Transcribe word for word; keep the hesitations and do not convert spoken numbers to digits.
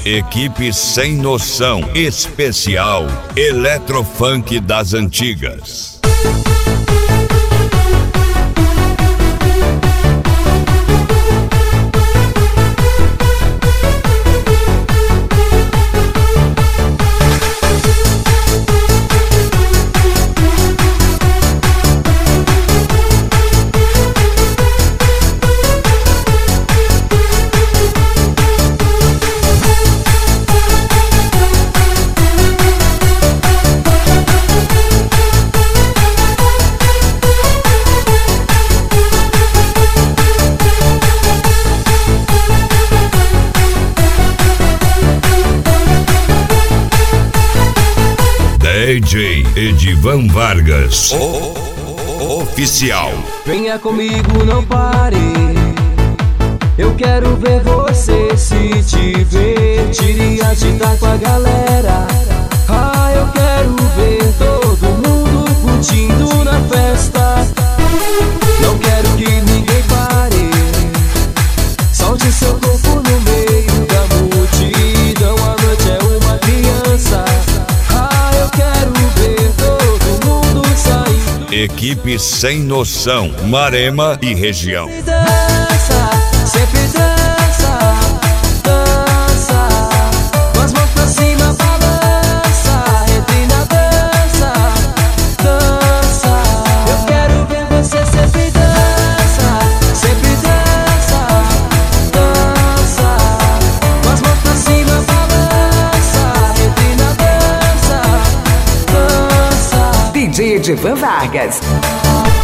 Equipe Sem Noção, especial Eletrofunk das Antigas. D J Edivan Vargas, o oficial. Venha comigo, não pare. Eu quero ver você se divertir e agitar com a galera. Ah, eu quero ver todo mundo curtindo na festa. Não quero que ninguém pare. Solte seu corpo no meio da multidão. A noite é uma criança. Equipe Sem Noção, Marema e região. Dança, sempre dança, dança, com as mãos pra cima, balança, entre na dança, dança. Eu quero ver você sempre dança, sempre dança, dança, com as mãos pra cima, balança, entre na dança, dança. D J Edivan Vargas.